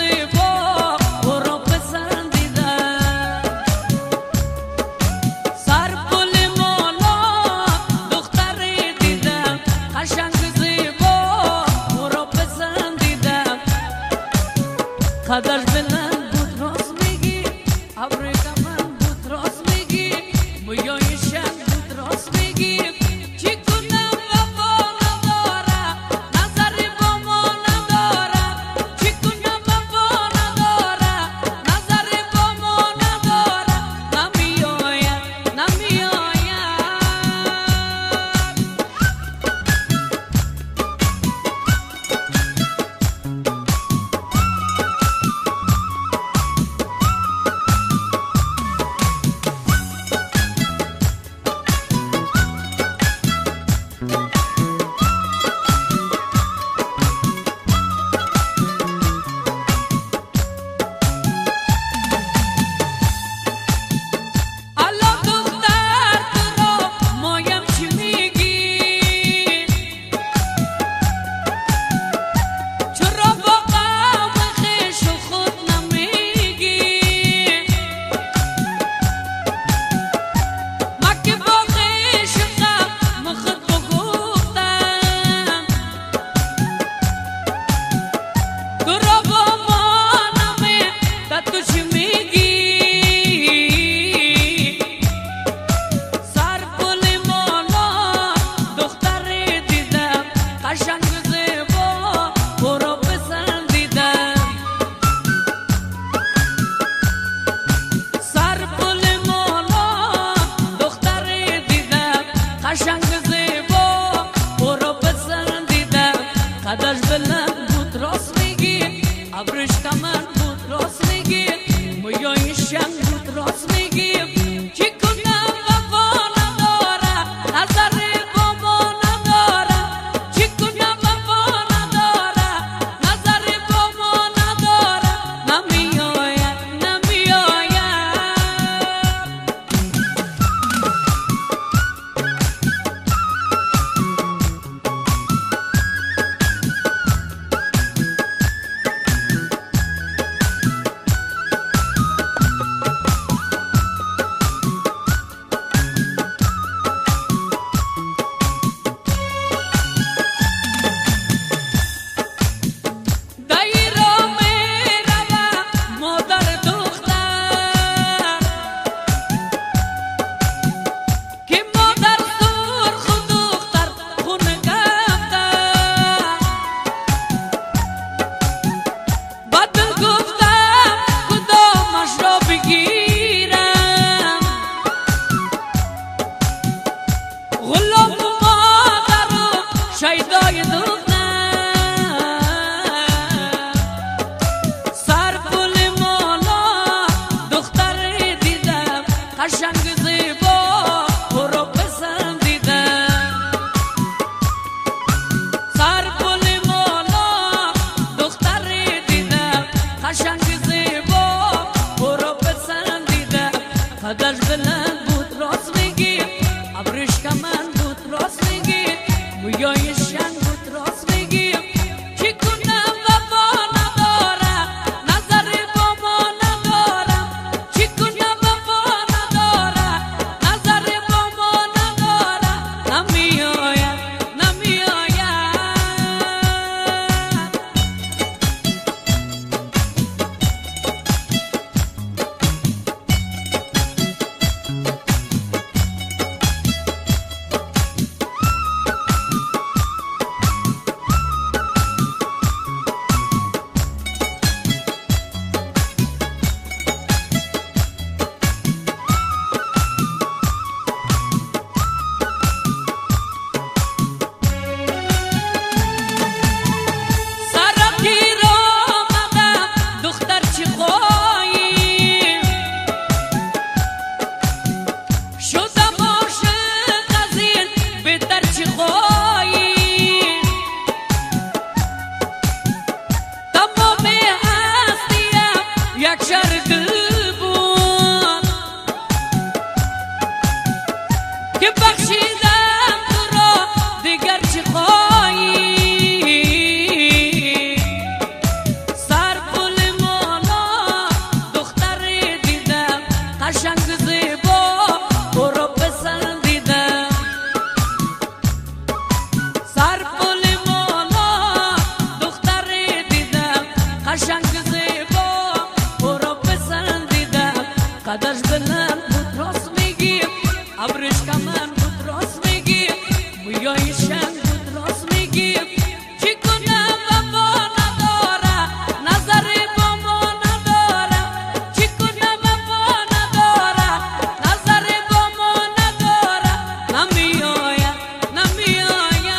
زیبا او را پسندیدم. سر پل مالا دختری دیدم قشنگ زیبا او را پسندیدم. قدش بلند بود راست میگی، ابروی کمر بود راست میگی، مویای شب بود راست میگی. چی کنم وفا نداره، نظری با ما نداره. چی کنم وفا نداره، نظری با ما نداره. نمیاید نمیاید. قدش بلند بود راست میگی، ابروش کمر بود راست میگی، مویای شم بود راست میگی. چی کنم وفا نداره، نظری با ما نداره. چی کنم وفا نداره، نظری با ما نداره. نمیاید نمیاید. قشنگ زیبا او را پسندیدم. سر پل مالا دختری دیدم قشنگ زیبا او را پسندیدم. قدش بلند بود راست میگی، ابروش کمر بود راست میگی، مویای شن بود راست میگی. چی کنم وفا نداره، نظری با ما نداره. چی کنم وفا نداره، نظری با ما نداره. نمیاید نمیاید. با برو پسندیدم قدش بلند بود راست میگی ابرش کمن بود راست میگی مویای شن بود راست میگی چی کنم وفا نداره نظری با ما نداره چی کنم وفا نداره نظری با ما نداره نمیاید نمیاید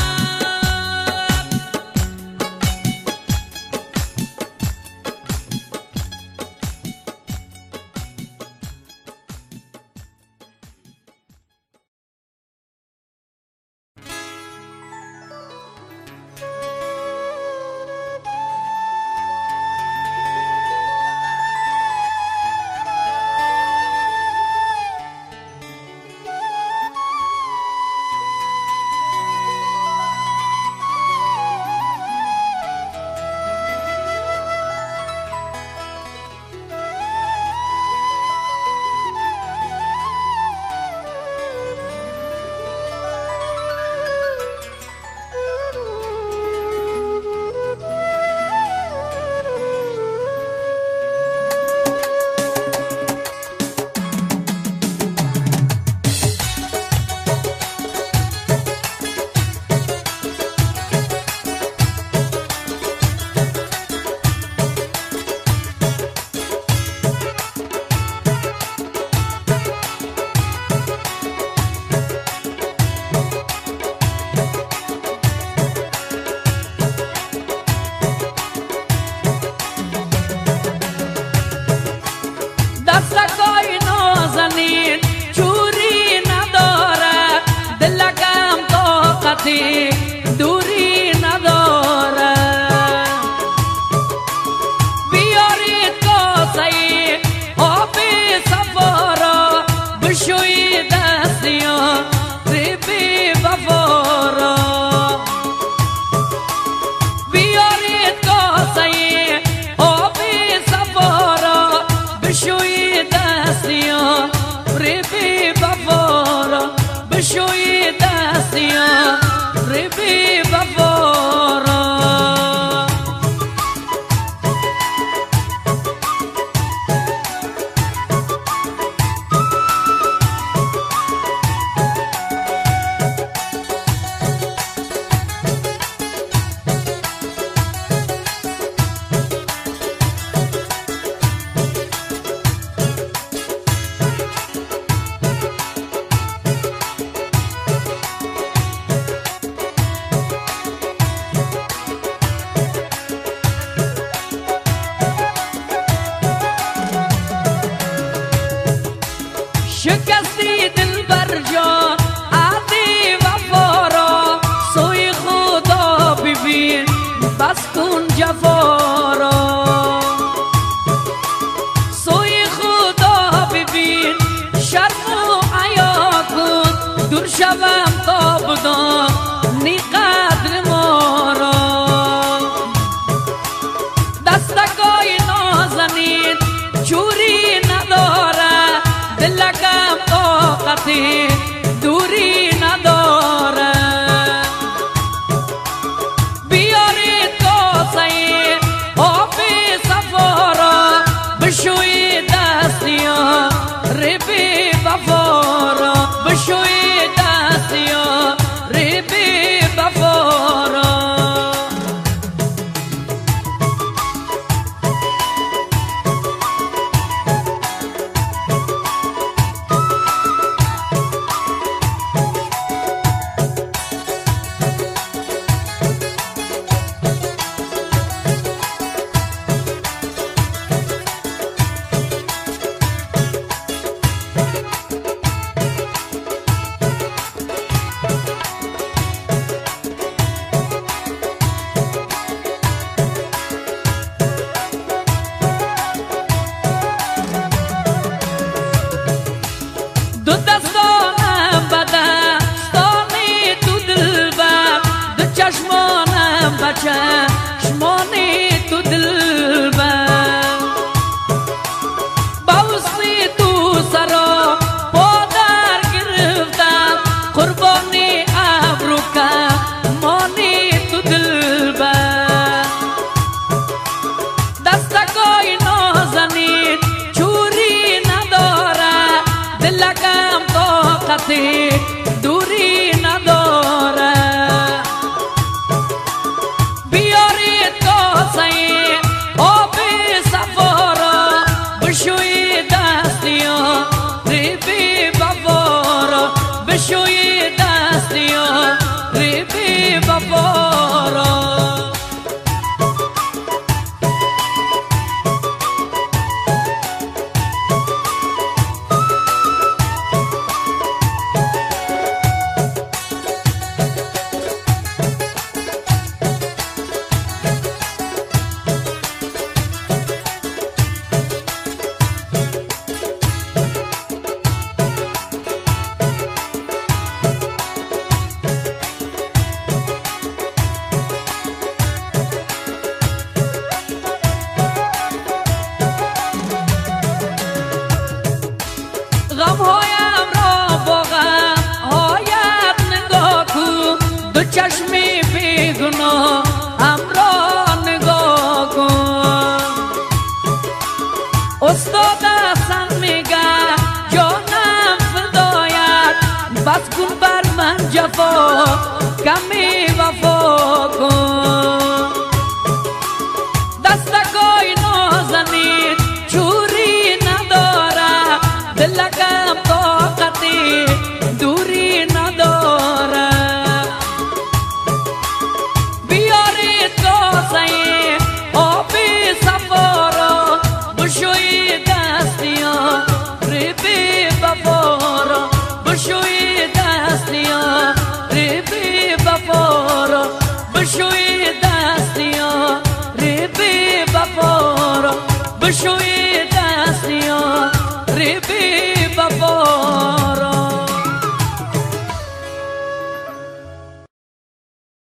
دستکای نازنین جوری نداره دلکم طاقتی دوری نداره بیارید کاسه آبی صفارا بشوی دستیان ریبی وفارا بیارید کاسه آبی صفارا بشوی دستیان ریبی وفارا بشوی دستیان ریبی وفارا شکستی دل بر جا عادی وفارا سوی خدا ببین بس کن جفارا سوی خدا ببین شرم و عیا کن دور شوم تا بدان نی قدر ما را دستکای نازنین جوری نداره دلکم طاقتی دوری نداره بیارید کاسه آبی صفارا بشوی دستیان ریبی وفارا بشوی دستیان ریبی وفارا دوستی دوری نداره بیاری تازه آب صفا را بشوی دستی ها ریبی بابا را بشوی دستی ها ریبی بابا را غمهایم را با غمهایت نگاه کن دو چشمی بیگناه هم را نگاه کن استاد حسن میگه جانم فدایت بس کن بر من جفا کمی وفا کن دستگاه نازنین چوری نداره دلکم طاقتی دوری نداره بیاری تازه آبی صفا را بشوی دستی ها ریبی بابا را بشوی دستی ها ریبی بابا را بشوی دستی ها ریبی بابا را بشوی دستی ها ریبی